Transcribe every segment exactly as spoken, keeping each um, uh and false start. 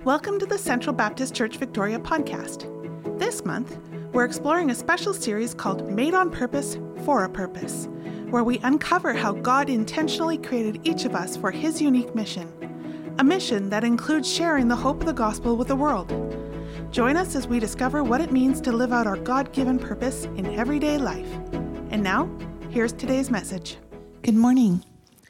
Welcome to the Central Baptist Church Victoria podcast. This month, we're exploring a special series called Made on Purpose for a Purpose, where we uncover how God intentionally created each of us for His unique mission, a mission that includes sharing the hope of the gospel with the world. Join us as we discover what it means to live out our God-given purpose in everyday life. And now, here's today's message. Good morning.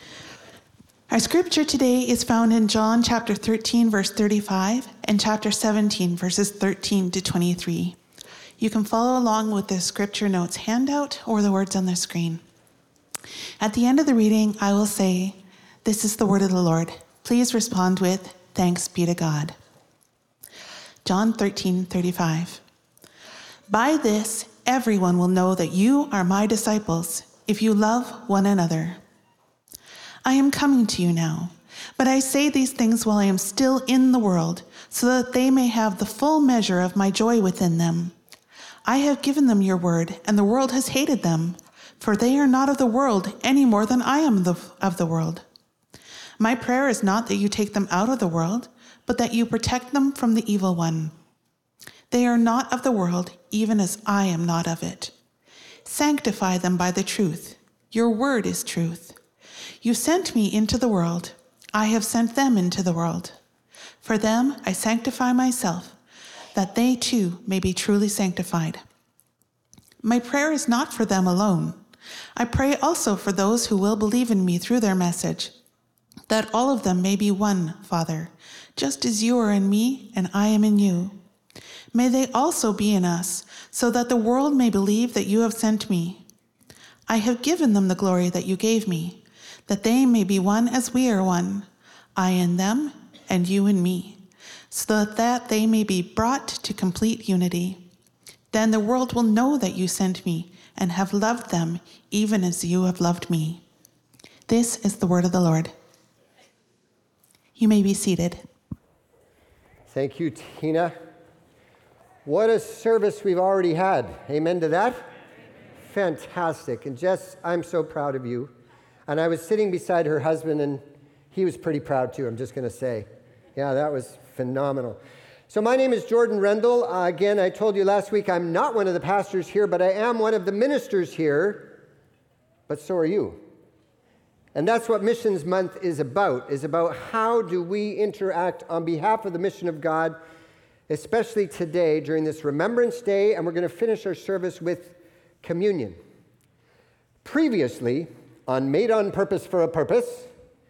Our scripture today is found in John chapter thirteen, verse thirty-five, and chapter seventeen, verses thirteen to twenty-three. You can follow along with the scripture notes handout or the words on the screen. At the end of the reading, I will say, "This is the word of the Lord." Please respond with, "Thanks be to God." John thirteen, thirty-five. "By this, everyone will know that you are my disciples, if you love one another. I am coming to you now, but I say these things while I am still in the world, so that they may have the full measure of my joy within them. I have given them your word, and the world has hated them, for they are not of the world any more than I am the, of the world. My prayer is not that you take them out of the world, but that you protect them from the evil one. They are not of the world, even as I am not of it. Sanctify them by the truth. Your word is truth. You sent me into the world. I have sent them into the world. For them I sanctify myself, that they too may be truly sanctified. My prayer is not for them alone. I pray also for those who will believe in me through their message, that all of them may be one, Father, just as you are in me and I am in you. May they also be in us, so that the world may believe that you have sent me. I have given them the glory that you gave me, that they may be one as we are one, I in them and you in me, so that they may be brought to complete unity. Then the world will know that you sent me and have loved them even as you have loved me." This is the word of the Lord. You may be seated. Thank you, Tina. What a service we've already had. Amen to that? Fantastic. And Jess, I'm so proud of you. And I was sitting beside her husband, and he was pretty proud too, I'm just going to say. Yeah, that was phenomenal. So my name is Jordan Rendell. Uh, again, I told you last week I'm not one of the pastors here, but I am one of the ministers here. But so are you. And that's what Missions Month is about, is about how do we interact on behalf of the mission of God, especially today during this Remembrance Day, and we're going to finish our service with communion. Previously, on Made on Purpose for a Purpose,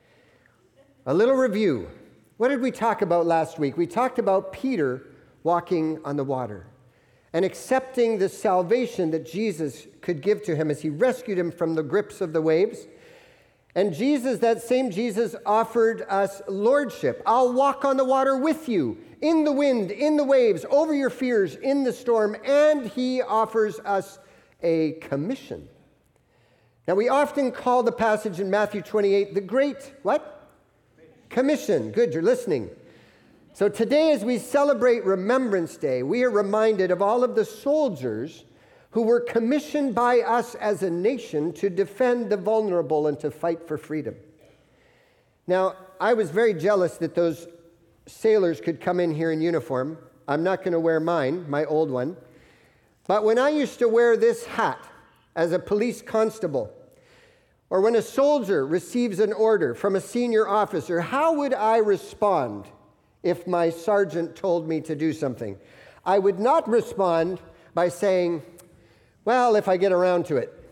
a little review. What did we talk about last week? We talked about Peter walking on the water and accepting the salvation that Jesus could give to him as he rescued him from the grips of the waves. And Jesus, that same Jesus, offered us lordship. I'll walk on the water with you, in the wind, in the waves, over your fears, in the storm. And he offers us a commission. Now, we often call the passage in Matthew twenty-eight the Great, what? Commission. Good, you're listening. So today, as we celebrate Remembrance Day, we are reminded of all of the soldiers who were commissioned by us as a nation to defend the vulnerable and to fight for freedom. Now, I was very jealous that those sailors could come in here in uniform. I'm not going to wear mine, my old one. But when I used to wear this hat as a police constable, or when a soldier receives an order from a senior officer, how would I respond if my sergeant told me to do something? I would not respond by saying, "Well, if I get around to it."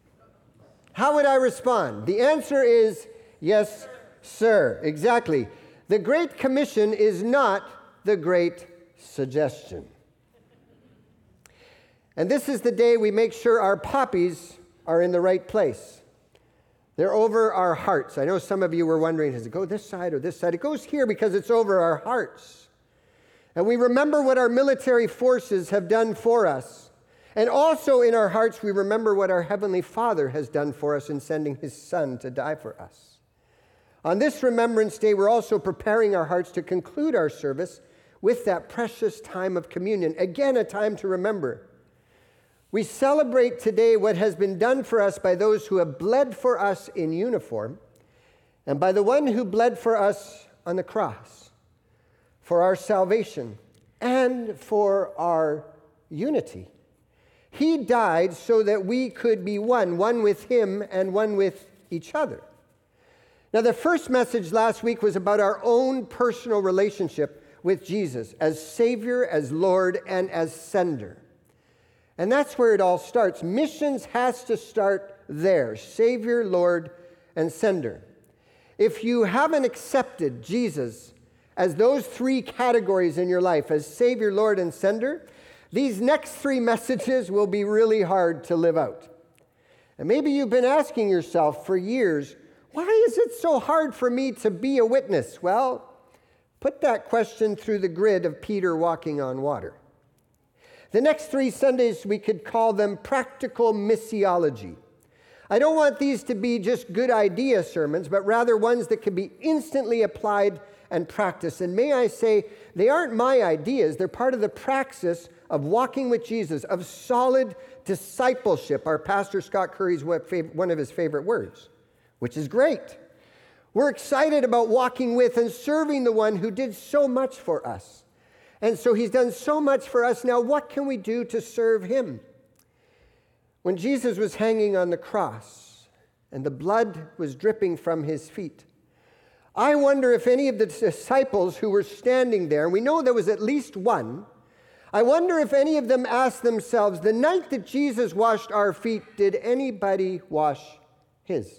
How would I respond? The answer is, "Yes, sir." Exactly. The Great Commission is not the Great Suggestion. And this is the day we make sure our poppies are in the right place. They're over our hearts. I know some of you were wondering, does it go this side or this side? It goes here because it's over our hearts. And we remember what our military forces have done for us. And also in our hearts, we remember what our Heavenly Father has done for us in sending His Son to die for us. On this Remembrance Day, we're also preparing our hearts to conclude our service with that precious time of communion. Again, a time to remember. We celebrate today what has been done for us by those who have bled for us in uniform and by the one who bled for us on the cross. for our salvation, and for our unity. He died so that we could be one, one with him and one with each other. Now, the first message last week was about our own personal relationship with Jesus as Savior, as Lord, and as sender. And that's where it all starts. Missions has to start there. Savior, Lord, and sender. If you haven't accepted Jesus as those three categories in your life, as Savior, Lord, and sender, these next three messages will be really hard to live out. And maybe you've been asking yourself for years, why is it so hard for me to be a witness? Well, put that question through the grid of Peter walking on water. The next three Sundays, we could call them practical missiology. I don't want these to be just good idea sermons, but rather ones that can be instantly applied and practiced. And may I say, they aren't my ideas. They're part of the praxis of walking with Jesus, of solid discipleship. Our pastor, Scott Curry's one of his favorite words, which is great. We're excited about walking with and serving the one who did so much for us. And so he's done so much for us. Now, what can we do to serve him? When Jesus was hanging on the cross and the blood was dripping from his feet, I wonder if any of the disciples who were standing there, and we know there was at least one, I wonder if any of them asked themselves, the night that Jesus washed our feet, did anybody wash his?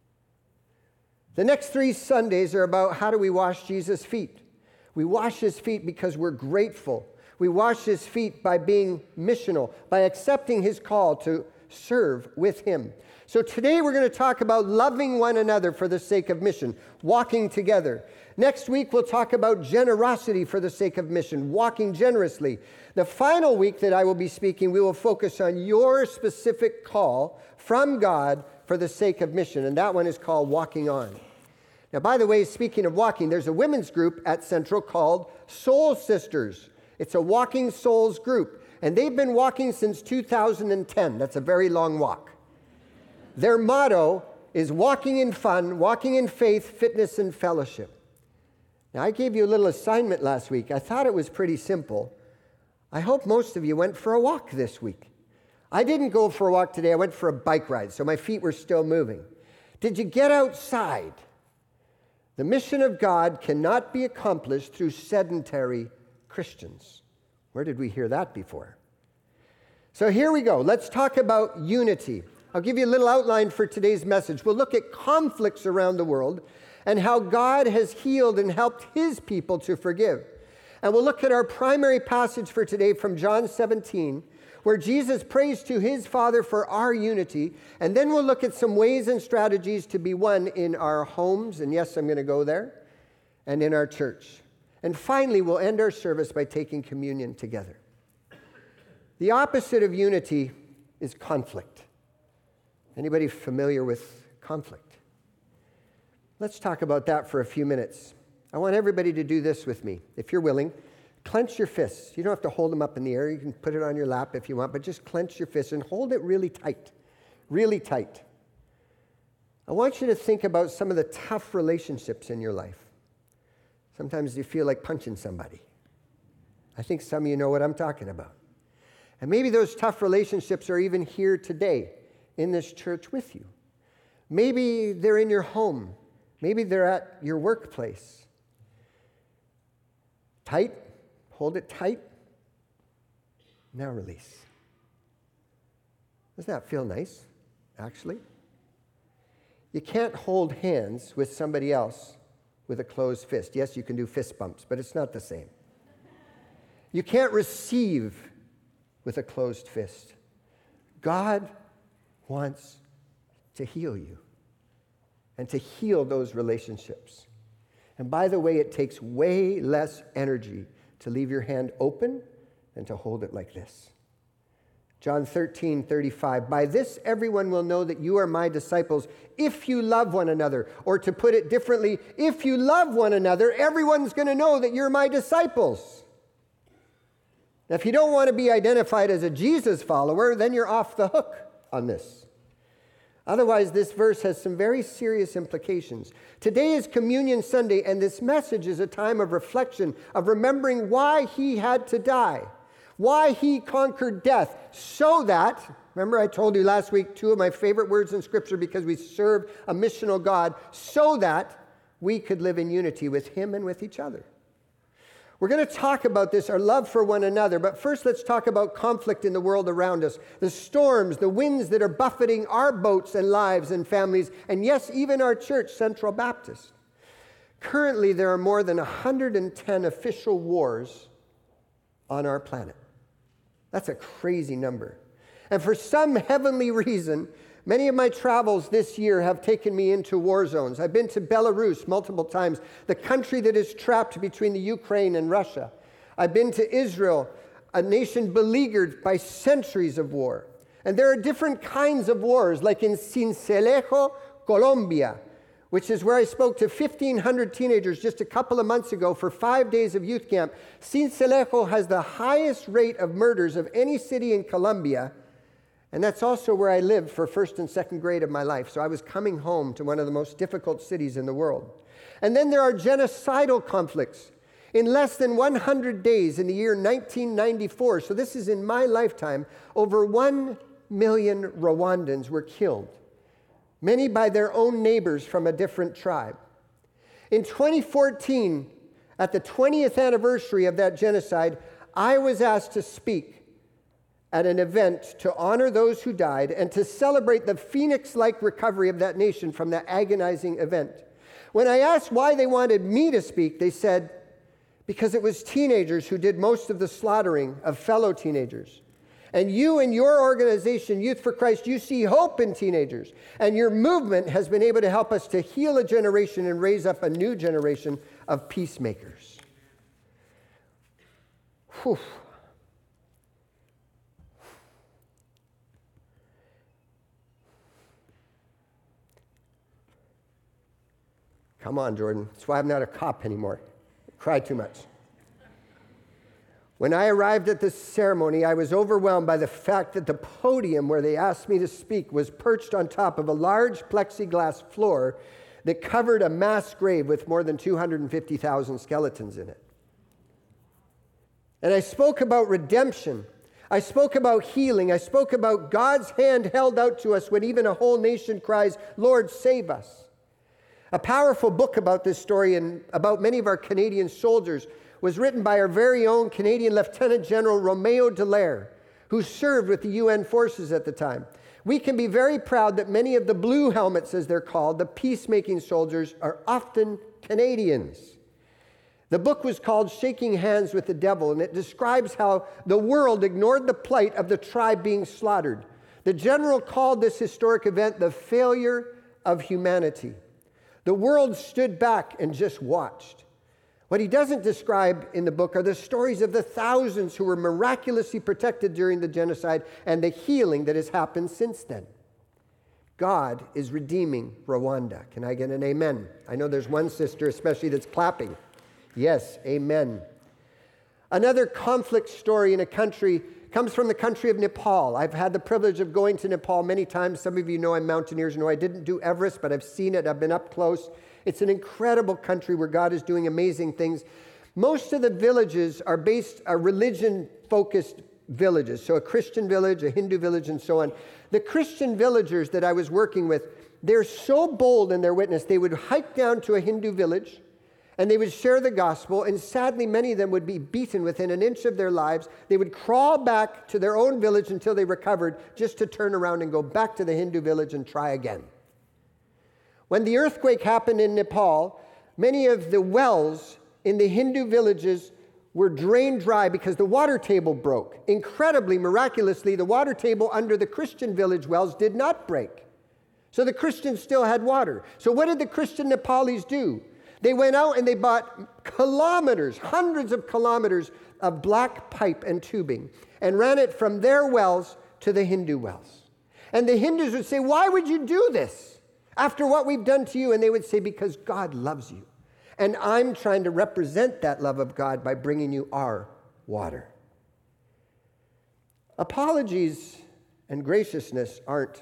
The next three Sundays are about how do we wash Jesus' feet. We wash his feet because we're grateful. We wash his feet by being missional, by accepting his call to serve with him. So today we're going to talk about loving one another for the sake of mission, walking together. Next week we'll talk about generosity for the sake of mission, walking generously. The final week that I will be speaking, we will focus on your specific call from God for the sake of mission, and that one is called Walking On. Now, by the way, speaking of walking, there's a women's group at Central called Soul Sisters. It's a walking souls group, and they've been walking since two thousand ten. That's a very long walk. Their motto is walking in fun, walking in faith, fitness, and fellowship. Now, I gave you a little assignment last week. I thought it was pretty simple. I hope most of you went for a walk this week. I didn't go for a walk today. I went for a bike ride, so my feet were still moving. Did you get outside? The mission of God cannot be accomplished through sedentary Christians. Where did we hear that before? So here we go. Let's talk about unity. I'll give you a little outline for today's message. We'll look at conflicts around the world and how God has healed and helped his people to forgive. And we'll look at our primary passage for today from John seventeen, where Jesus prays to his Father for our unity. And then we'll look at some ways and strategies to be one in our homes, and yes, I'm going to go there, and in our church. And finally, we'll end our service by taking communion together. The opposite of unity is conflict. Anybody familiar with conflict? Let's talk about that for a few minutes. I want everybody to do this with me. If you're willing, clench your fists. You don't have to hold them up in the air. You can put it on your lap if you want, but just clench your fists and hold it really tight, really tight. I want you to think about some of the tough relationships in your life. Sometimes you feel like punching somebody. I think some of you know what I'm talking about. And maybe those tough relationships are even here today in this church with you. Maybe they're in your home. Maybe they're at your workplace. Tight. Hold it tight. Now release. Doesn't that feel nice, actually? You can't hold hands with somebody else with a closed fist. Yes, you can do fist bumps, but it's not the same. You can't receive with a closed fist. God wants to heal you and to heal those relationships. And by the way, it takes way less energy to leave your hand open than to hold it like this. John thirteen thirty-five, by this everyone will know that you are my disciples if you love one another. Or to put it differently, if you love one another, everyone's going to know that you're my disciples. Now, if you don't want to be identified as a Jesus follower, then you're off the hook on this. Otherwise, this verse has some very serious implications. Today is Communion Sunday, and this message is a time of reflection, of remembering why he had to die, why he conquered death, so that, remember I told you last week, two of my favorite words in Scripture because we serve a missional God, so that we could live in unity with him and with each other. We're going to talk about this, our love for one another, but first let's talk about conflict in the world around us. The storms, the winds that are buffeting our boats and lives and families, and yes, even our church, Central Baptist. Currently, there are more than one hundred ten official wars on our planet. That's a crazy number. And for some heavenly reason, many of my travels this year have taken me into war zones. I've been to Belarus multiple times, the country that is trapped between the Ukraine and Russia. I've been to Israel, a nation beleaguered by centuries of war. And there are different kinds of wars, like in Sincelejo, Colombia, which is where I spoke to fifteen hundred teenagers just a couple of months ago for five days of youth camp. Sincelejo has the highest rate of murders of any city in Colombia. And that's also where I lived for first and second grade of my life. So I was coming home to one of the most difficult cities in the world. And then there are genocidal conflicts. In less than one hundred days in the year nineteen ninety-four, so this is in my lifetime, over one million Rwandans were killed, many by their own neighbors from a different tribe. In twenty fourteen, at the twentieth anniversary of that genocide, I was asked to speak at an event to honor those who died and to celebrate the phoenix-like recovery of that nation from that agonizing event. When I asked why they wanted me to speak, they said, because it was teenagers who did most of the slaughtering of fellow teenagers. And you and your organization, Youth for Christ, you see hope in teenagers. And your movement has been able to help us to heal a generation and raise up a new generation of peacemakers. Whew. Come on, Jordan. That's why I'm not a cop anymore. I cry too much. When I arrived at this ceremony, I was overwhelmed by the fact that the podium where they asked me to speak was perched on top of a large plexiglass floor that covered a mass grave with more than two hundred fifty thousand skeletons in it. And I spoke about redemption. I spoke about healing. I spoke about God's hand held out to us when even a whole nation cries, Lord, save us. A powerful book about this story and about many of our Canadian soldiers was written by our very own Canadian Lieutenant General Romeo Dallaire, who served with the U N forces at the time. We can be very proud that many of the blue helmets, as they're called, the peacemaking soldiers, are often Canadians. The book was called Shaking Hands with the Devil, and it describes how the world ignored the plight of the tribe being slaughtered. The general called this historic event the failure of humanity. The world stood back and just watched. What he doesn't describe in the book are the stories of the thousands who were miraculously protected during the genocide and the healing that has happened since then. God is redeeming Rwanda. Can I get an amen? I know there's one sister especially that's clapping. Yes, amen. Another conflict story in a country comes from the country of Nepal. I've had the privilege of going to Nepal many times. Some of you know I'm mountaineers, know I didn't do Everest, but I've seen it. I've been up close. It's an incredible country where God is doing amazing things. Most of the villages are based, are religion-focused villages. So a Christian village, a Hindu village, and so on. The Christian villagers that I was working with, they're so bold in their witness. They would hike down to a Hindu village, and they would share the gospel, and sadly, many of them would be beaten within an inch of their lives. They would crawl back to their own village until they recovered, just to turn around and go back to the Hindu village and try again. When the earthquake happened in Nepal, many of the wells in the Hindu villages were drained dry because the water table broke. Incredibly, miraculously, the water table under the Christian village wells did not break. So the Christians still had water. So what did the Christian Nepalis do? They went out and they bought kilometers, hundreds of kilometers of black pipe and tubing and ran it from their wells to the Hindu wells. And the Hindus would say, why would you do this after what we've done to you? And they would say, because God loves you. And I'm trying to represent that love of God by bringing you our water. Apologies and graciousness aren't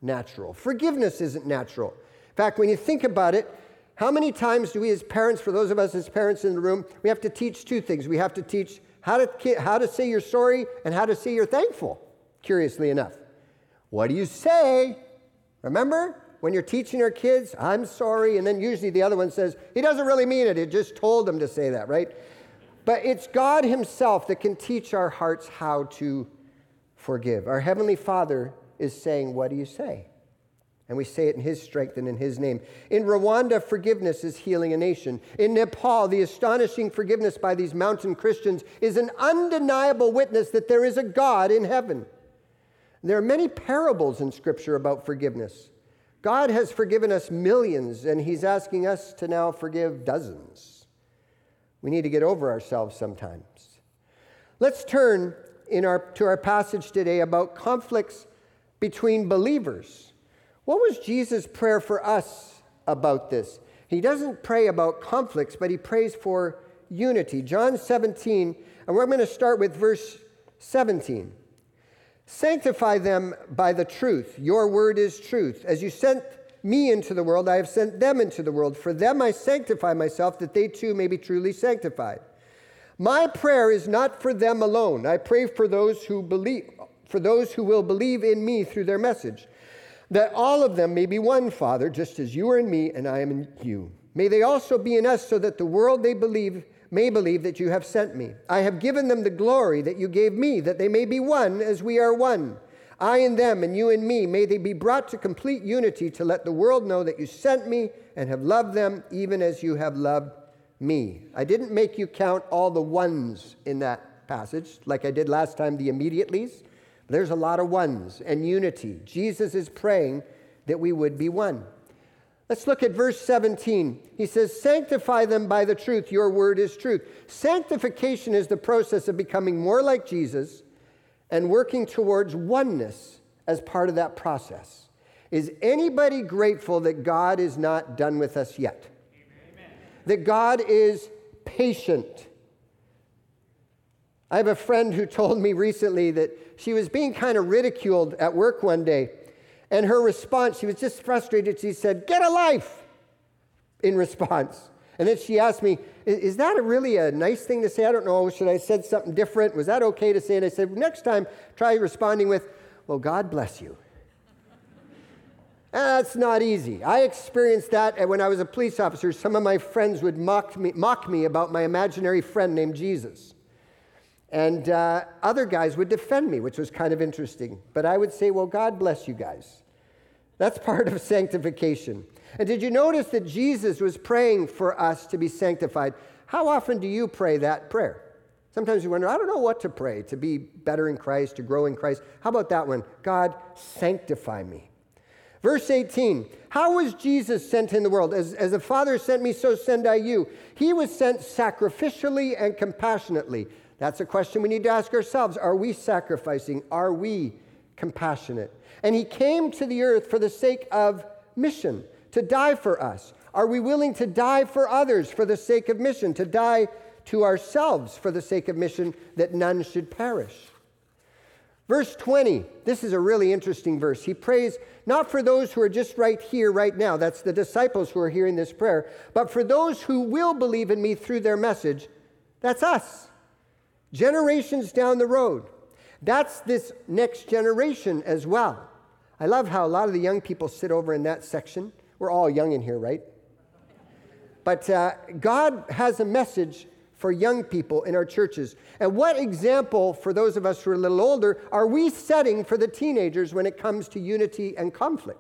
natural. Forgiveness isn't natural. In fact, when you think about it, how many times do we as parents, for those of us as parents in the room, we have to teach two things. We have to teach how to, how to say you're sorry and how to say you're thankful, curiously enough. What do you say? Remember? When you're teaching our kids, I'm sorry, and then usually the other one says, he doesn't really mean it, it just told him to say that, right? But it's God himself that can teach our hearts how to forgive. Our Heavenly Father is saying, what do you say? And we say it in his strength and in his name. In Rwanda, forgiveness is healing a nation. In Nepal, the astonishing forgiveness by these mountain Christians is an undeniable witness that there is a God in heaven. There are many parables in Scripture about forgiveness. God has forgiven us millions, and he's asking us to now forgive dozens. We need to get over ourselves sometimes. Let's turn in our, to our passage today about conflicts between believers. What was Jesus' prayer for us about this? He doesn't pray about conflicts, but he prays for unity. John seventeen, and we're going to start with verse seventeen. Sanctify them by the truth. Your word is truth. As you sent me into the world, I have sent them into the world. For them I sanctify myself, that they too may be truly sanctified. My prayer is not for them alone. I pray for those who believe, for those who will believe in me through their message, that all of them may be one, Father, just as you are in me and I am in you. May they also be in us, so that the world they believe may believe that you have sent me. I have given them the glory that you gave me, that they may be one as we are one. I and them and you and me, may they be brought to complete unity, to let the world know that you sent me and have loved them even as you have loved me. I didn't make you count all the ones in that passage like I did last time, the immediatelys. There's a lot of ones and unity. Jesus is praying that we would be one. Let's look at verse seventeen. He says, sanctify them by the truth. Your word is truth. Sanctification is the process of becoming more like Jesus and working towards oneness as part of that process. Is anybody grateful that God is not done with us yet? Amen. That God is patient. I have a friend who told me recently that she was being kind of ridiculed at work one day. And her response, she was just frustrated. She said, get a life, in response. And then she asked me, is that a really a nice thing to say? I don't know. Should I have said something different? Was that okay to say? And I said, next time, try responding with, well, God bless you. That's not easy. I experienced that when I was a police officer. Some of my friends would mock me, mock me about my imaginary friend named Jesus. And uh, other guys would defend me, which was kind of interesting. But I would say, well, God bless you guys. That's part of sanctification. And did you notice that Jesus was praying for us to be sanctified? How often do you pray that prayer? Sometimes you wonder, I don't know what to pray, to be better in Christ, to grow in Christ. How about that one? God, sanctify me. Verse eighteen, how was Jesus sent in the world? As, as the Father sent me, so send I you. He was sent sacrificially and compassionately. That's a question we need to ask ourselves. Are we sacrificing? Are we compassionate? And he came to the earth for the sake of mission, to die for us. Are we willing to die for others for the sake of mission, to die to ourselves for the sake of mission, that none should perish? Verse twenty, this is a really interesting verse. He prays not for those who are just right here, right now. That's the disciples who are hearing this prayer. But for those who will believe in me through their message. That's us. Generations down the road. That's this next generation as well. I love how a lot of the young people sit over in that section. We're all young in here, right? But uh, God has a message for young people in our churches. And what example, for those of us who are a little older, are we setting for the teenagers when it comes to unity and conflict?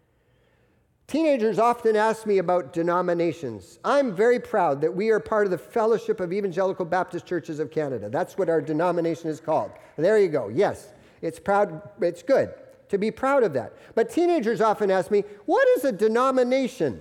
Teenagers often ask me about denominations. I'm very proud that we are part of the Fellowship of Evangelical Baptist Churches of Canada. That's what our denomination is called. There you go. Yes, it's proud. It's good to be proud of that. But teenagers often ask me, what is a denomination?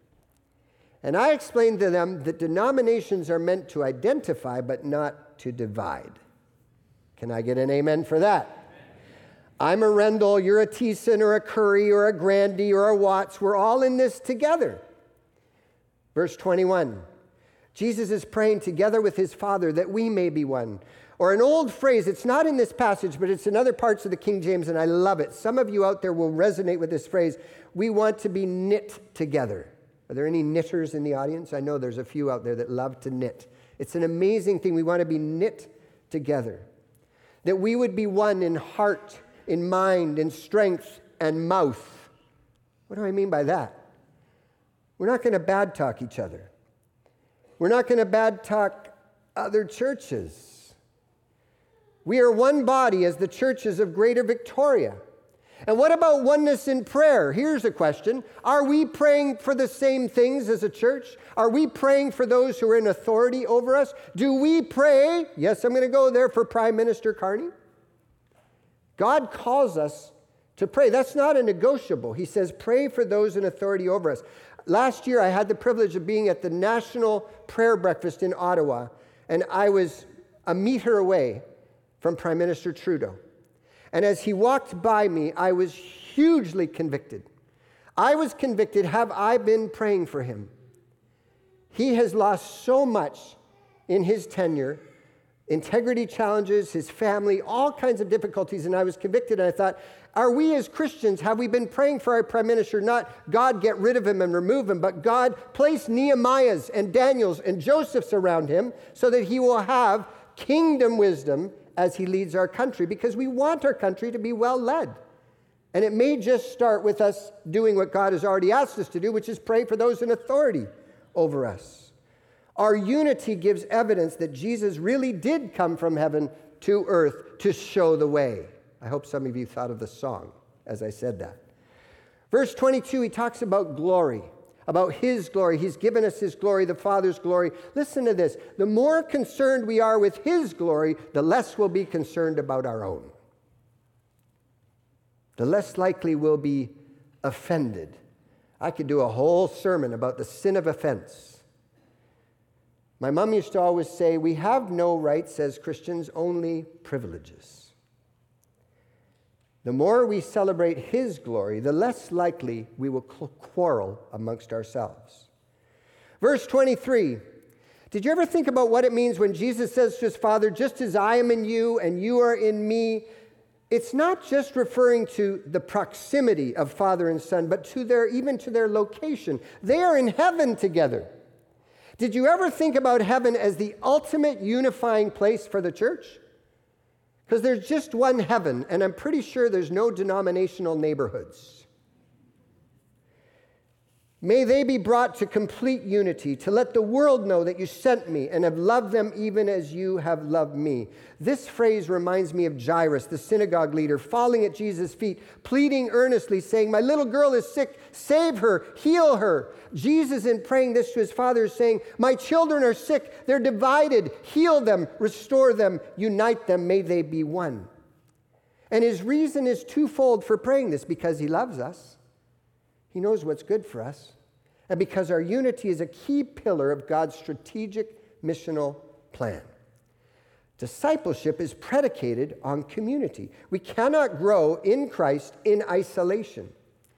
And I explain to them that denominations are meant to identify, but not to divide. Can I get an amen for that? I'm a Rendell, you're a Thiessen or a Curry or a Grandy or a Watts. We're all in this together. Verse twenty-one, Jesus is praying together with his Father that we may be one. Or an old phrase, it's not in this passage, but it's in other parts of the King James, and I love it. Some of you out there will resonate with this phrase. We want to be knit together. Are there any knitters in the audience? I know there's a few out there that love to knit. It's an amazing thing. We want to be knit together. That we would be one in heart, in mind, in strength, and mouth. What do I mean by that? We're not going to bad talk each other. We're not going to bad talk other churches. We are one body as the churches of Greater Victoria. And what about oneness in prayer? Here's a question. Are we praying for the same things as a church? Are we praying for those who are in authority over us? Do we pray? Yes, I'm going to go there for Prime Minister Carney. God calls us to pray. That's not a negotiable. He says, pray for those in authority over us. Last year, I had the privilege of being at the National Prayer Breakfast in Ottawa, and I was a meter away from Prime Minister Trudeau. And as he walked by me, I was hugely convicted. I was convicted, have I been praying for him? He has lost so much in his tenure, integrity challenges, his family, all kinds of difficulties, and I was convicted, and I thought, are we as Christians, have we been praying for our Prime Minister, not God get rid of him and remove him, but God place Nehemiahs and Daniels and Josephs around him so that he will have kingdom wisdom as he leads our country, because we want our country to be well led. And it may just start with us doing what God has already asked us to do, which is pray for those in authority over us. Our unity gives evidence that Jesus really did come from heaven to earth to show the way. I hope some of you thought of the song as I said that. Verse twenty-two, he talks about glory. About his glory. He's given us his glory, the Father's glory. Listen to this. The more concerned we are with his glory, the less we'll be concerned about our own. The less likely we'll be offended. I could do a whole sermon about the sin of offense. My mom used to always say, we have no rights as Christians, only privileges. The more we celebrate his glory, the less likely we will quarrel amongst ourselves. Verse twenty-three, did you ever think about what it means when Jesus says to his Father, just as I am in you and you are in me? It's not just referring to the proximity of Father and Son, but to their, even to their location. They are in heaven together. Did you ever think about heaven as the ultimate unifying place for the church? Because there's just one heaven, and I'm pretty sure there's no denominational neighborhoods. May they be brought to complete unity, to let the world know that you sent me and have loved them even as you have loved me. This phrase reminds me of Jairus, the synagogue leader, falling at Jesus' feet, pleading earnestly, saying, my little girl is sick, save her, heal her. Jesus, in praying this to his Father, is saying, my children are sick, they're divided, heal them, restore them, unite them, may they be one. And his reason is twofold for praying this, because he loves us. He knows what's good for us. And because our unity is a key pillar of God's strategic missional plan. Discipleship is predicated on community. We cannot grow in Christ in isolation.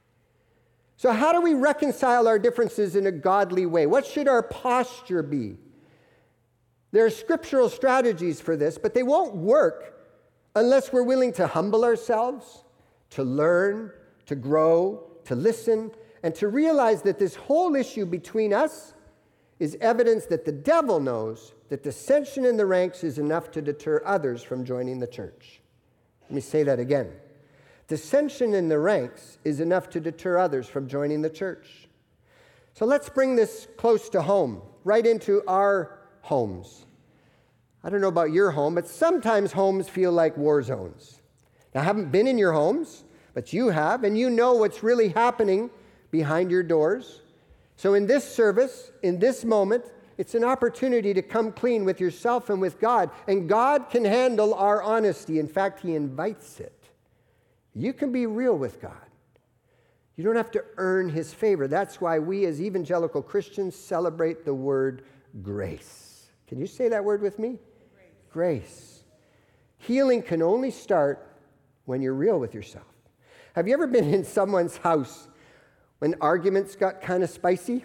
So how do we reconcile our differences in a godly way? What should our posture be? There are scriptural strategies for this, but they won't work unless we're willing to humble ourselves, to learn, to grow, to listen, and to realize that this whole issue between us is evidence that the devil knows that dissension in the ranks is enough to deter others from joining the church. Let me say that again. Dissension in the ranks is enough to deter others from joining the church. So let's bring this close to home, right into our homes. I don't know about your home, but sometimes homes feel like war zones. Now, I haven't been in your homes, but you have, and you know what's really happening behind your doors. So in this service, in this moment, it's an opportunity to come clean with yourself and with God. And God can handle our honesty. In fact, he invites it. You can be real with God. You don't have to earn his favor. That's why we as evangelical Christians celebrate the word grace. Can you say that word with me? Grace. Grace. Healing can only start when you're real with yourself. Have you ever been in someone's house when arguments got kind of spicy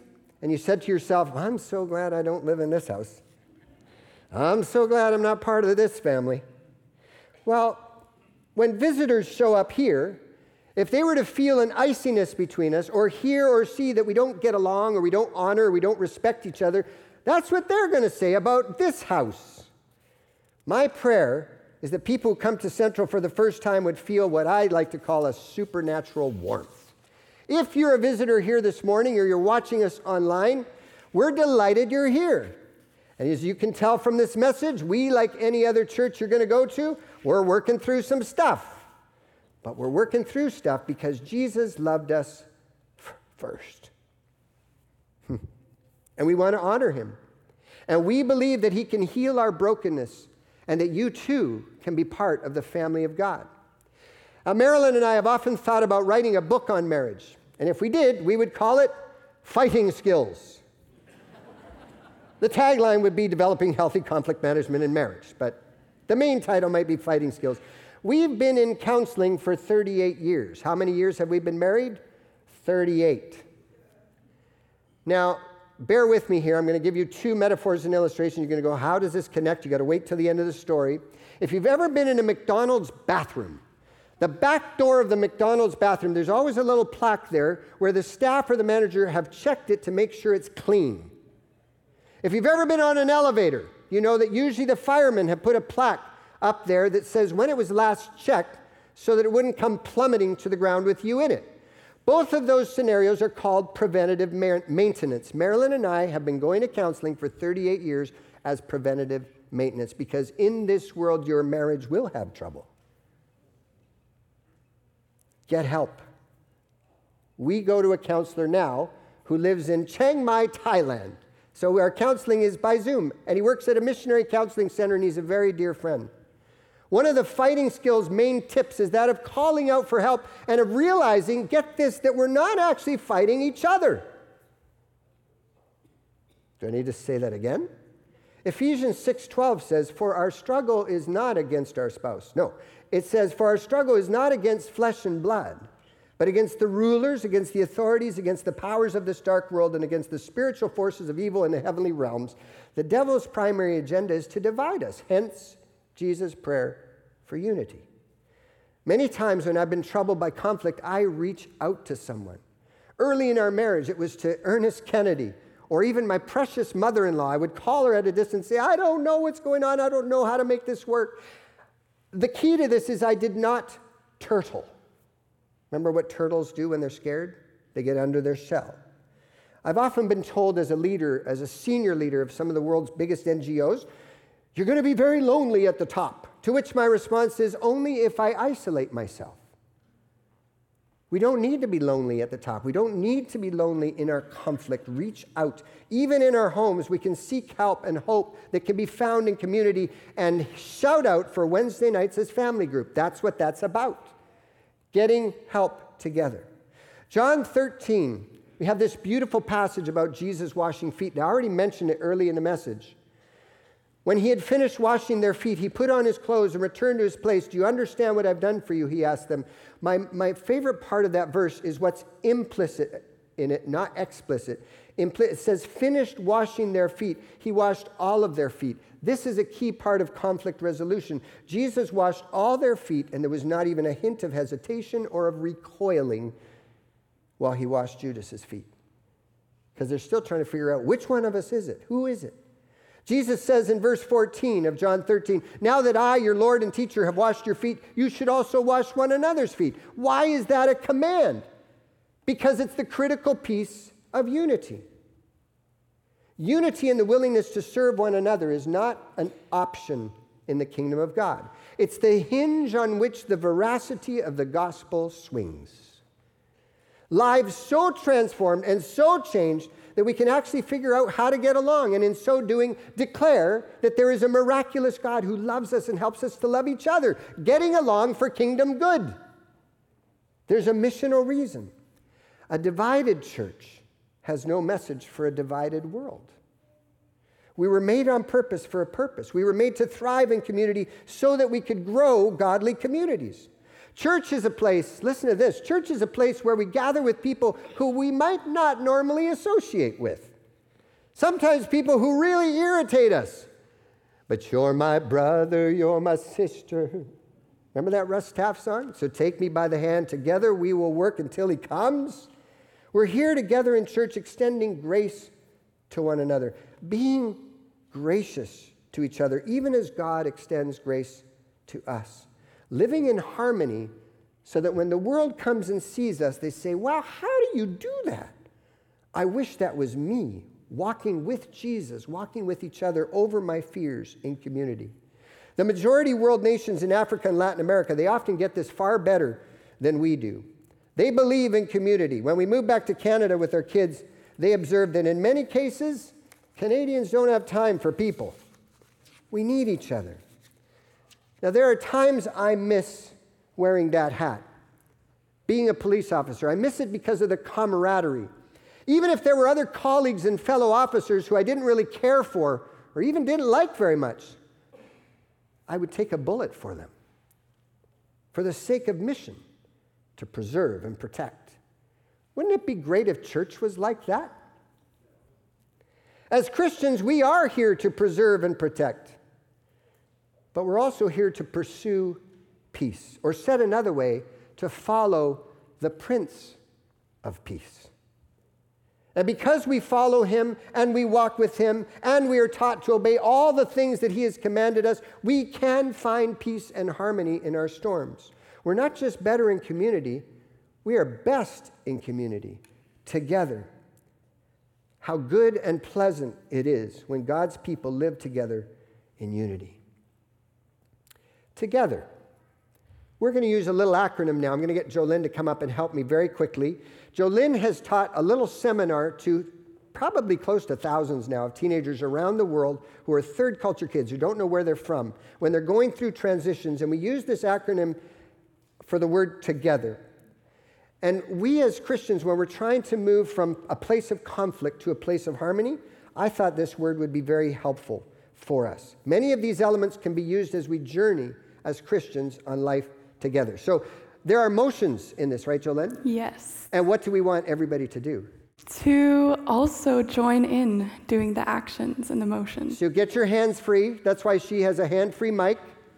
and you said to yourself, I'm so glad I don't live in this house. I'm so glad I'm not part of this family. Well, when visitors show up here, if they were to feel an iciness between us, or hear or see that we don't get along, or we don't honor, or we don't respect each other, that's what they're going to say about this house. My prayer is that people who come to Central for the first time would feel what I like to call a supernatural warmth. If you're a visitor here this morning, or you're watching us online, we're delighted you're here. And as you can tell from this message, we, like any other church you're going to go to, we're working through some stuff. But we're working through stuff because Jesus loved us f- first. And we want to honor him. And we believe that he can heal our brokenness and that you too can be part of the family of God. Now, Marilyn and I have often thought about writing a book on marriage. And if we did, we would call it Fighting Skills. The tagline would be Developing Healthy Conflict Management in Marriage, but the main title might be Fighting Skills. We've been in counseling for thirty-eight years. How many years have we been married? thirty-eight. Now, bear with me here. I'm going to give you two metaphors and illustrations. You're going to go, how does this connect? You've got to wait till the end of the story. If you've ever been in a McDonald's bathroom, the back door of the McDonald's bathroom, there's always a little plaque there where the staff or the manager have checked it to make sure it's clean. If you've ever been on an elevator, you know that usually the firemen have put a plaque up there that says when it was last checked so that it wouldn't come plummeting to the ground with you in it. Both of those scenarios are called preventative maintenance. Marilyn and I have been going to counseling for thirty-eight years as preventative maintenance because in this world your marriage will have trouble. Get help. We go to a counselor now who lives in Chiang Mai, Thailand. So our counseling is by Zoom, and he works at a missionary counseling center, and he's a very dear friend. One of the Fighting Skills main tips is that of calling out for help and of realizing, get this, that we're not actually fighting each other. Do I need to say that again? Ephesians six twelve says, for our struggle is not against our spouse. No, it says, for our struggle is not against flesh and blood, but against the rulers, against the authorities, against the powers of this dark world, and against the spiritual forces of evil in the heavenly realms. The devil's primary agenda is to divide us, hence Jesus' prayer for unity. Many times when I've been troubled by conflict, I reach out to someone. Early in our marriage, it was to Ernest Kennedy, or even my precious mother-in-law. I would call her at a distance and say, I don't know what's going on. I don't know how to make this work. The key to this is I did not turtle. Remember what turtles do when they're scared? They get under their shell. I've often been told as a leader, as a senior leader of some of the world's biggest N G Os, you're going to be very lonely at the top. To which my response is, only if I isolate myself. We don't need to be lonely at the top. We don't need to be lonely in our conflict. Reach out. Even in our homes, we can seek help and hope that can be found in community and shout out for Wednesday nights as family group. That's what that's about. Getting help together. John thirteen, we have this beautiful passage about Jesus washing feet. Now, I already mentioned it early in the message. When he had finished washing their feet, he put on his clothes and returned to his place. Do you understand what I've done for you? He asked them. My, my favorite part of that verse is what's implicit in it, not explicit. Impli- it says, finished washing their feet. He washed all of their feet. This is a key part of conflict resolution. Jesus washed all their feet, and there was not even a hint of hesitation or of recoiling while he washed Judas's feet. Because they're still trying to figure out, which one of us is it? Who is it? Jesus says in verse fourteen of John thirteen, now that I, your Lord and teacher, have washed your feet, you should also wash one another's feet. Why is that a command? Because it's the critical piece of unity. Unity and the willingness to serve one another is not an option in the kingdom of God. It's the hinge on which the veracity of the gospel swings. Lives so transformed and so changed that we can actually figure out how to get along, and in so doing, declare that there is a miraculous God who loves us and helps us to love each other, getting along for kingdom good. There's a missional reason. A divided church has no message for a divided world. We were made on purpose for a purpose. We were made to thrive in community so that we could grow godly communities. Church is a place, listen to this, church is a place where we gather with people who we might not normally associate with. Sometimes people who really irritate us. But you're my brother, you're my sister. Remember that Russ Taff song? So take me by the hand, together we will work until he comes. We're here together in church extending grace to one another, being gracious to each other, even as God extends grace to us. Living in harmony so that when the world comes and sees us, they say, wow, how do you do that? I wish that was me, walking with Jesus, walking with each other over my fears in community. The majority world nations in Africa and Latin America, they often get this far better than we do. They believe in community. When we move back to Canada with our kids, they observe that in many cases, Canadians don't have time for people. We need each other. Now, there are times I miss wearing that hat. Being a police officer, I miss it because of the camaraderie. Even if there were other colleagues and fellow officers who I didn't really care for or even didn't like very much, I would take a bullet for them for the sake of mission, to preserve and protect. Wouldn't it be great if church was like that? As Christians, we are here to preserve and protect, but we're also here to pursue peace, or said another way, to follow the Prince of Peace. And because we follow him and we walk with him and we are taught to obey all the things that he has commanded us, we can find peace and harmony in our storms. We're not just better in community, we are best in community, together. How good and pleasant it is when God's people live together in unity. Together. We're going to use a little acronym now. I'm going to get Jolynn to come up and help me very quickly. Jolynn has taught a little seminar to probably close to thousands now of teenagers around the world who are third culture kids who don't know where they're from when they're going through transitions. And we use this acronym for the word together. And we as Christians, when we're trying to move from a place of conflict to a place of harmony, I thought this word would be very helpful for us. Many of these elements can be used as we journey as Christians on life together. So there are motions in this, right, Jolynn? Yes. And what do we want everybody to do? To also join in doing the actions and the motions. So get your hands free. That's why she has a hand-free mic.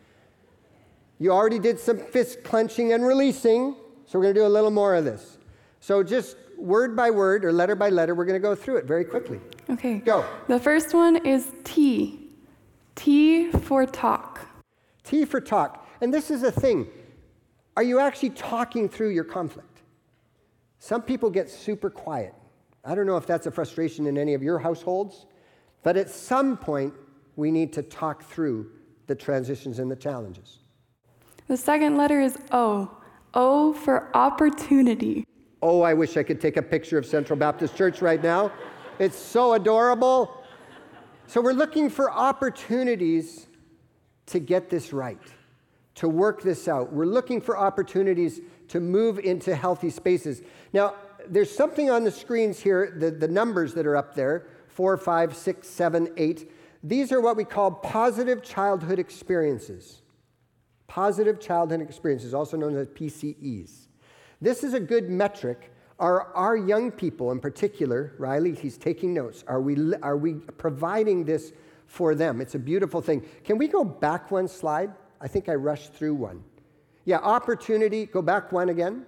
You already did some fist clenching and releasing, so we're going to do a little more of this. So just word by word or letter by letter, we're going to go through it very quickly. Okay. Go. The first one is T. T for talk. T for talk. And this is a thing. Are you actually talking through your conflict? Some people get super quiet. I don't know if that's a frustration in any of your households, but at some point, we need to talk through the transitions and the challenges. The second letter is O. O for opportunity. Oh, I wish I could take a picture of Central Baptist Church right now. It's so adorable. So we're looking for opportunities to get this right, to work this out. We're looking for opportunities to move into healthy spaces. Now, there's something on the screens here, the, the numbers that are up there, four, five, six, seven, eight. These are what we call positive childhood experiences. Positive childhood experiences, also known as P C Es. This is a good metric. Are our young people in particular, Riley, he's taking notes, are we, are we providing this for them? It's a beautiful thing. Can we go back one slide? I think I rushed through one. Yeah, opportunity, go back one again.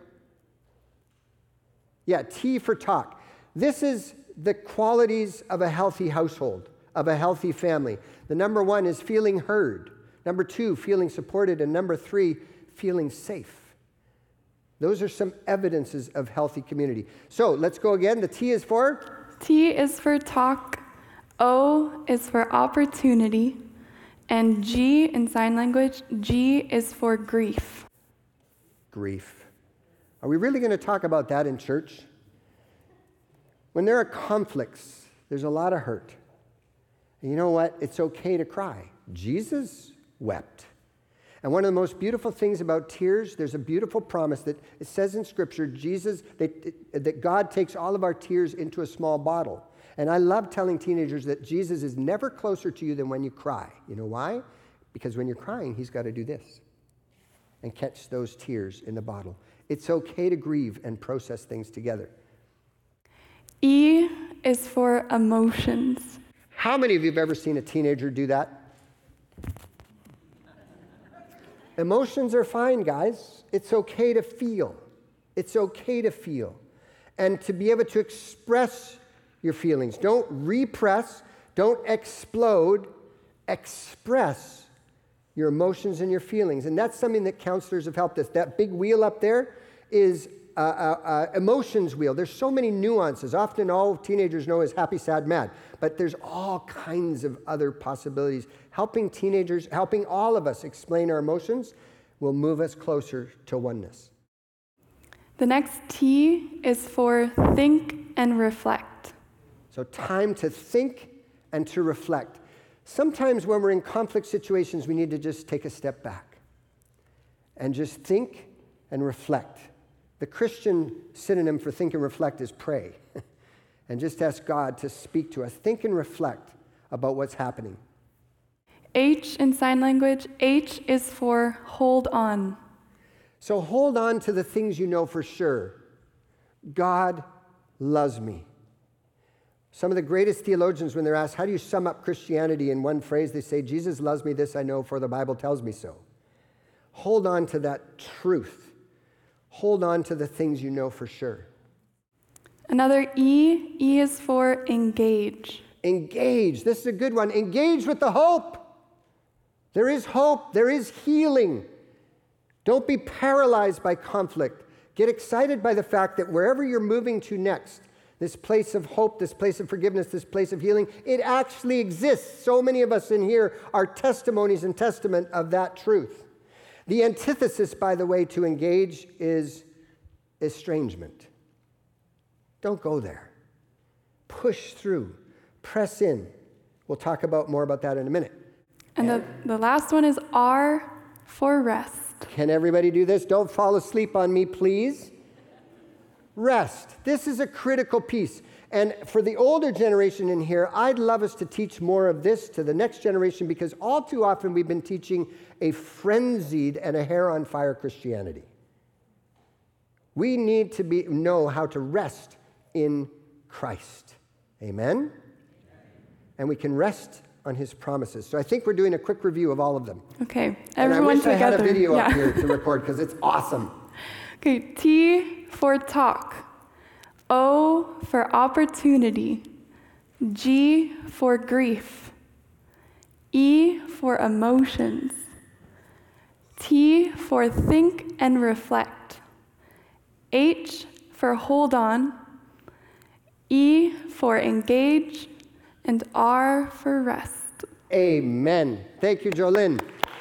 Yeah, T for talk. This is the qualities of a healthy household, of a healthy family. The number one is feeling heard. Number two, feeling supported. And number three, feeling safe. Those are some evidences of healthy community. So let's go again. The T is for? T is for talk. O is for opportunity. And G in sign language, G is for grief. Grief. Are we really going to talk about that in church? When there are conflicts, there's a lot of hurt. And you know what? It's okay to cry. Jesus wept. And one of the most beautiful things about tears, there's a beautiful promise that it says in Scripture, Jesus, that, that God takes all of our tears into a small bottle. And I love telling teenagers that Jesus is never closer to you than when you cry. You know why? Because when you're crying, he's got to do this and catch those tears in the bottle. It's okay to grieve and process things together. E is for emotions. How many of you have ever seen a teenager do that? Emotions are fine, guys. It's okay to feel. It's okay to feel. And to be able to express your feelings. Don't repress. Don't explode. Express your emotions and your feelings. And that's something that counselors have helped us. That big wheel up there is uh, uh, uh, emotions wheel. There's so many nuances. Often all teenagers know is happy, sad, mad. But there's all kinds of other possibilities. Helping teenagers, helping all of us explain our emotions will move us closer to oneness. The next T is for think and reflect. So time to think and to reflect. Sometimes when we're in conflict situations, we need to just take a step back and just think and reflect. The Christian synonym for think and reflect is pray. And just ask God to speak to us. Think and reflect about what's happening. H in sign language, H is for hold on. So hold on to the things you know for sure. God loves me. Some of the greatest theologians, when they're asked, how do you sum up Christianity in one phrase? They say, Jesus loves me, this I know, for the Bible tells me so. Hold on to that truth. Hold on to the things you know for sure. Another E, E is for engage. Engage. This is a good one. Engage with the hope. There is hope. There is healing. Don't be paralyzed by conflict. Get excited by the fact that wherever you're moving to next, this place of hope, this place of forgiveness, this place of healing, it actually exists. So many of us in here are testimonies and testament of that truth. The antithesis, by the way, to engage is estrangement. Don't go there. Push through. Press in. We'll talk about more about that in a minute. And the, the last one is R for rest. Can everybody do this? Don't fall asleep on me, please. Rest. This is a critical piece. And for the older generation in here, I'd love us to teach more of this to the next generation because all too often we've been teaching a frenzied and a hair-on-fire Christianity. We need to be know how to rest in Christ. Amen? And we can rest on his promises. So I think we're doing a quick review of all of them. Okay, and everyone I wish together. I had a video yeah. up here to record because it's awesome. Okay, T for talk. O for opportunity. G for grief. E for emotions. T for think and reflect. H for hold on. E for engage. And R for rest. Amen. Thank you, Jolynn.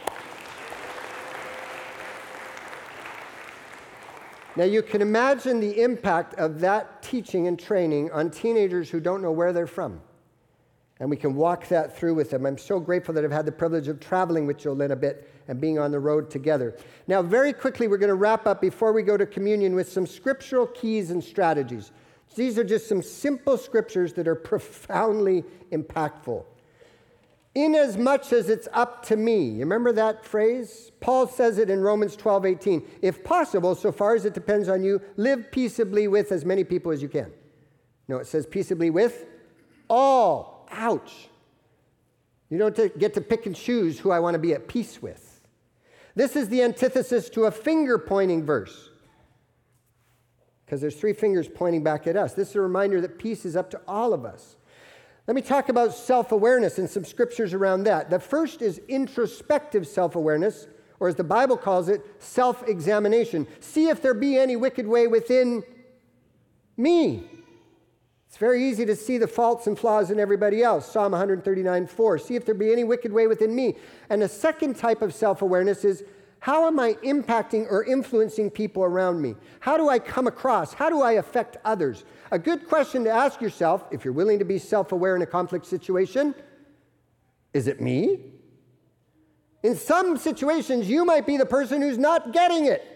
Now you can imagine the impact of that teaching and training on teenagers who don't know where they're from. And we can walk that through with them. I'm so grateful that I've had the privilege of traveling with Jolynn a bit and being on the road together. Now very quickly we're going to wrap up before we go to communion with some scriptural keys and strategies. These are just some simple scriptures that are profoundly impactful. Inasmuch as it's up to me. You remember that phrase? Paul says it in Romans twelve eighteen. If possible, so far as it depends on you, live peaceably with as many people as you can. No, it says peaceably with all. Ouch. You don't get to pick and choose who I want to be at peace with. This is the antithesis to a finger-pointing verse. Because there's three fingers pointing back at us. This is a reminder that peace is up to all of us. Let me talk about self-awareness and some scriptures around that. The first is introspective self-awareness, or as the Bible calls it, self-examination. See if there be any wicked way within me. It's very easy to see the faults and flaws in everybody else. Psalm one thirty-nine four. See if there be any wicked way within me. And the second type of self-awareness is, how am I impacting or influencing people around me? How do I come across? How do I affect others? A good question to ask yourself, if you're willing to be self-aware in a conflict situation, is it me? In some situations, you might be the person who's not getting it.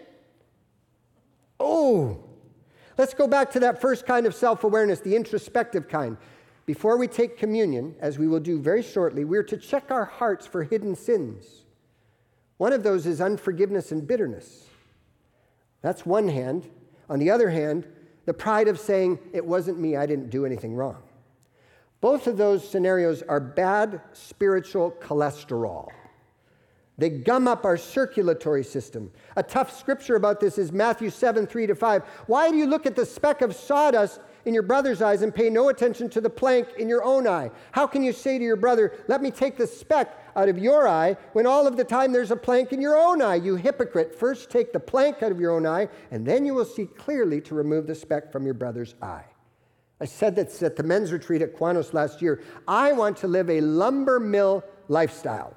Oh, let's go back to that first kind of self-awareness, the introspective kind. Before we take communion, as we will do very shortly, we're to check our hearts for hidden sins. One of those is unforgiveness and bitterness. That's one hand. On the other hand, the pride of saying, it wasn't me, I didn't do anything wrong. Both of those scenarios are bad spiritual cholesterol. They gum up our circulatory system. A tough scripture about this is Matthew seven, three to five. Why do you look at the speck of sawdust in your brother's eyes and pay no attention to the plank in your own eye? How can you say to your brother, let me take the speck out of your eye, when all of the time there's a plank in your own eye? You hypocrite. First take the plank out of your own eye, and then you will see clearly to remove the speck from your brother's eye. I said this at the men's retreat at Quanos last year. I want to live a lumber mill lifestyle.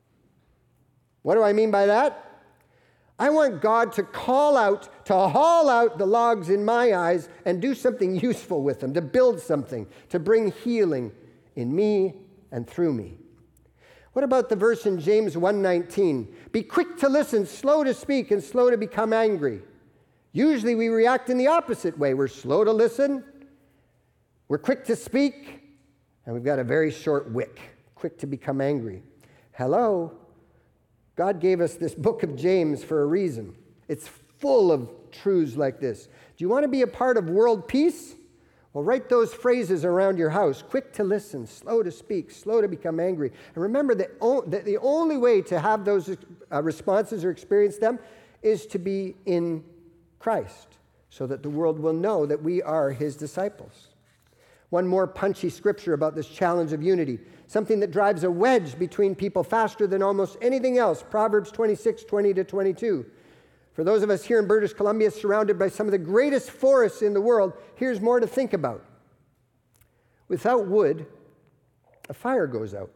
What do I mean by that? I want God to call out, to haul out the logs in my eyes and do something useful with them, to build something, to bring healing in me and through me. What about the verse in James one nineteen? Be quick to listen, slow to speak, and slow to become angry. Usually we react in the opposite way. We're slow to listen, we're quick to speak, and we've got a very short wick, quick to become angry. Hello? God gave us this book of James for a reason. It's full of truths like this. Do you want to be a part of world peace? Well, write those phrases around your house. Quick to listen, slow to speak, slow to become angry. And remember that, o- that the only way to have those uh, responses or experience them is to be in Christ, so that the world will know that we are his disciples. One more punchy scripture about this challenge of unity, something that drives a wedge between people faster than almost anything else. Proverbs twenty-six, twenty to twenty-two. For those of us here in British Columbia, surrounded by some of the greatest forests in the world, here's more to think about. Without wood, a fire goes out.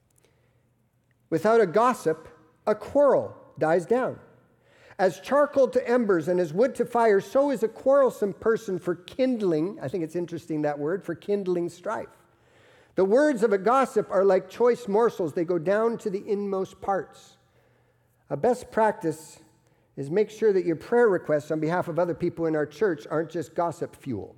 Without a gossip, a quarrel dies down. As charcoal to embers and as wood to fire, so is a quarrelsome person for kindling, I think it's interesting that word, for kindling strife. The words of a gossip are like choice morsels. They go down to the inmost parts. A best practice is make sure that your prayer requests on behalf of other people in our church aren't just gossip fuel.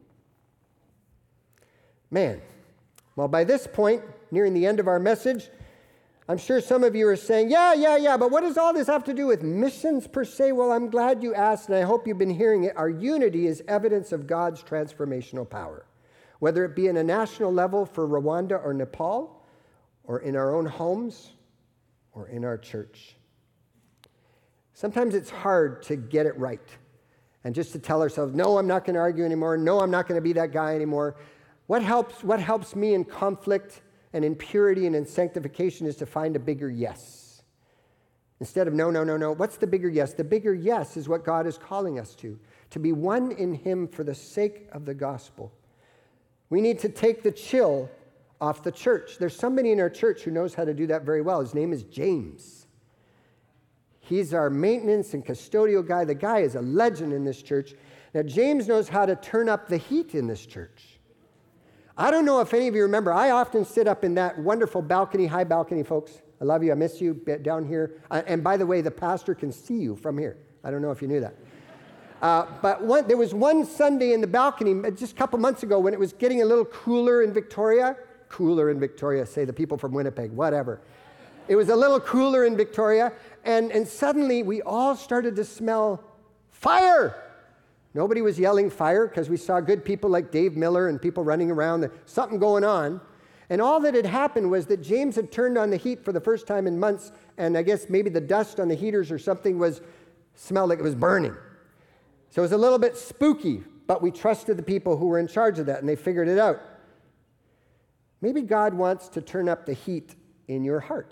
Man, well, by this point, nearing the end of our message, I'm sure some of you are saying, yeah, yeah, yeah, but what does all this have to do with missions per se? Well, I'm glad you asked, and I hope you've been hearing it. Our unity is evidence of God's transformational power, whether it be in a national level for Rwanda or Nepal, or in our own homes, or in our church. Sometimes it's hard to get it right and just to tell ourselves, no, I'm not going to argue anymore. No, I'm not going to be that guy anymore. What helps, what helps me in conflict and in purity and in sanctification is to find a bigger yes. Instead of no, no, no, no. What's the bigger yes? The bigger yes is what God is calling us to, to be one in him for the sake of the gospel. We need to take the chill off the church. There's somebody in our church who knows how to do that very well. His name is James. He's our maintenance and custodial guy. The guy is a legend in this church. Now, James knows how to turn up the heat in this church. I don't know if any of you remember, I often sit up in that wonderful balcony, high balcony, folks. I love you. I miss you down here. Uh, and by the way, the pastor can see you from here. I don't know if you knew that. Uh, but one, there was one Sunday in the balcony just a couple months ago when it was getting a little cooler in Victoria. Cooler in Victoria, say the people from Winnipeg, whatever. It was a little cooler in Victoria, and, and suddenly we all started to smell fire. Nobody was yelling fire because we saw good people like Dave Miller and people running around, there's something going on. And all that had happened was that James had turned on the heat for the first time in months, and I guess maybe the dust on the heaters or something was smelled like it was burning. So it was a little bit spooky, but we trusted the people who were in charge of that, and they figured it out. Maybe God wants to turn up the heat in your heart,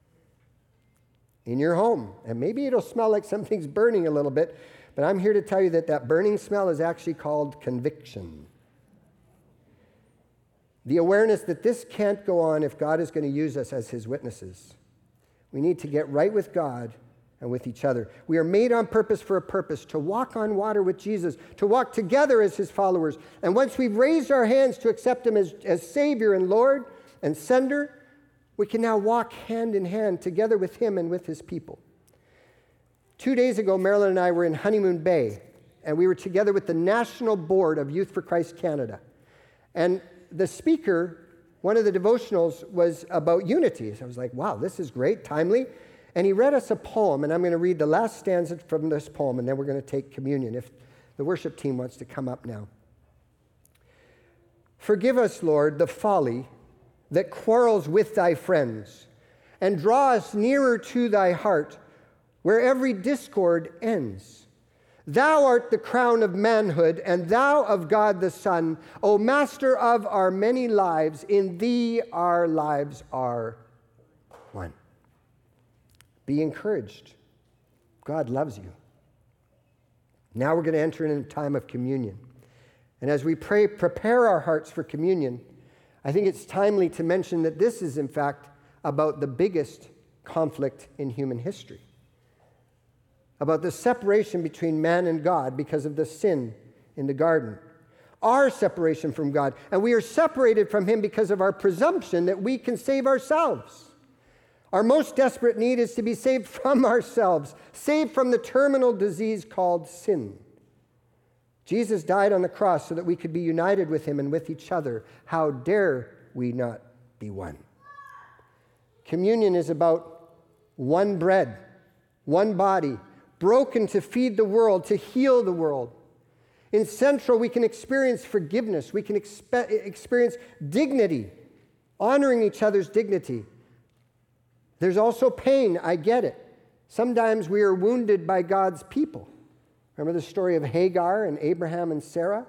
in your home, and maybe it'll smell like something's burning a little bit, but I'm here to tell you that that burning smell is actually called conviction. The awareness that this can't go on if God is going to use us as his witnesses. We need to get right with God and with each other. We are made on purpose for a purpose, to walk on water with Jesus, to walk together as his followers. And once we've raised our hands to accept him as, as Savior and Lord and Sender, we can now walk hand in hand together with him and with his people. Two days ago, Marilyn and I were in Honeymoon Bay, and we were together with the National Board of Youth for Christ Canada. And the speaker, one of the devotionals, was about unity. So I was like, wow, this is great, timely. And he read us a poem, and I'm going to read the last stanza from this poem, and then we're going to take communion, if the worship team wants to come up now. Forgive us, Lord, the folly that quarrels with thy friends, and draw us nearer to thy heart, where every discord ends. Thou art the crown of manhood, and thou of God the Son, O Master of our many lives, in thee our lives are one. Be encouraged. God loves you. Now we're going to enter into a time of communion. And as we pray, prepare our hearts for communion, I think it's timely to mention that this is, in fact, about the biggest conflict in human history. About the separation between man and God because of the sin in the garden. Our separation from God. And we are separated from him because of our presumption that we can save ourselves. Our most desperate need is to be saved from ourselves, saved from the terminal disease called sin. Jesus died on the cross so that we could be united with him and with each other. How dare we not be one? Communion is about one bread, one body, broken to feed the world, to heal the world. In Central, we can experience forgiveness. We can expe- experience dignity, honoring each other's dignity. There's also pain, I get it. Sometimes we are wounded by God's people. Remember the story of Hagar and Abraham and Sarah?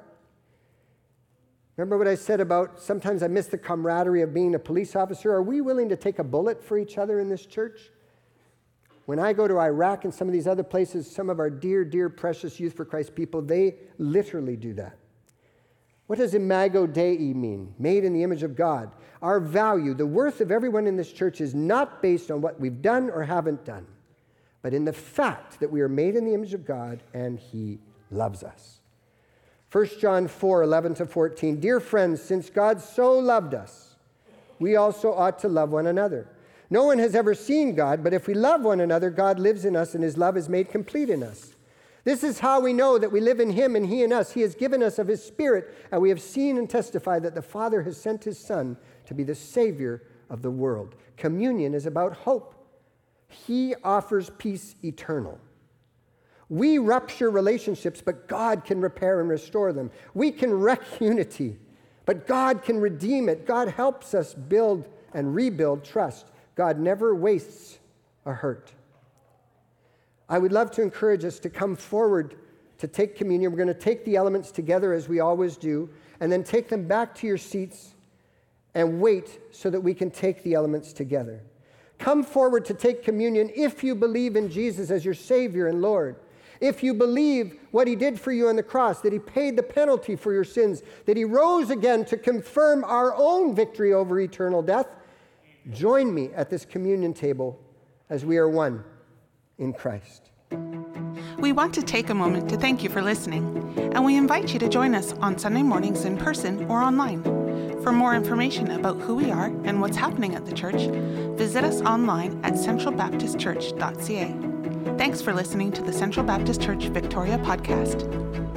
Remember what I said about sometimes I miss the camaraderie of being a police officer? Are we willing to take a bullet for each other in this church? When I go to Iraq and some of these other places, some of our dear, dear, precious Youth for Christ people, they literally do that. What does Imago Dei mean? Made in the image of God. Our value, the worth of everyone in this church is not based on what we've done or haven't done, but in the fact that we are made in the image of God and he loves us. First John four, eleven to fourteen. Dear friends, since God so loved us, we also ought to love one another. No one has ever seen God, but if we love one another, God lives in us and his love is made complete in us. This is how we know that we live in him and he in us. He has given us of his Spirit, and we have seen and testified that the Father has sent his Son to be the Savior of the world. Communion is about hope. He offers peace eternal. We rupture relationships, but God can repair and restore them. We can wreck unity, but God can redeem it. God helps us build and rebuild trust. God never wastes a hurt. I would love to encourage us to come forward to take communion. We're going to take the elements together as we always do, and then take them back to your seats and wait so that we can take the elements together. Come forward to take communion if you believe in Jesus as your Savior and Lord. If you believe what he did for you on the cross, that he paid the penalty for your sins, that he rose again to confirm our own victory over eternal death, join me at this communion table as we are one in Christ. We want to take a moment to thank you for listening, and we invite you to join us on Sunday mornings in person or online. For more information about who we are and what's happening at the church, visit us online at central baptist church dot c a. Thanks for listening to the Central Baptist Church Victoria podcast.